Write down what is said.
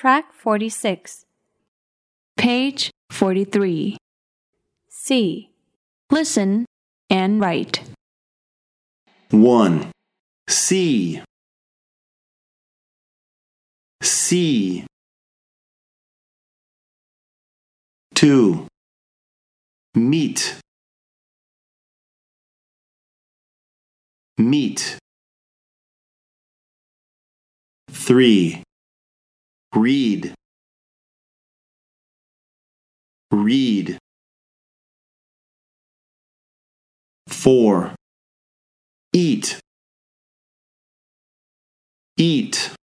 Track 46. Page 43. C. Listen and write. 1. See. See. 2. Meet. Meet. 3. Read. Read. 4. Eat. Eat.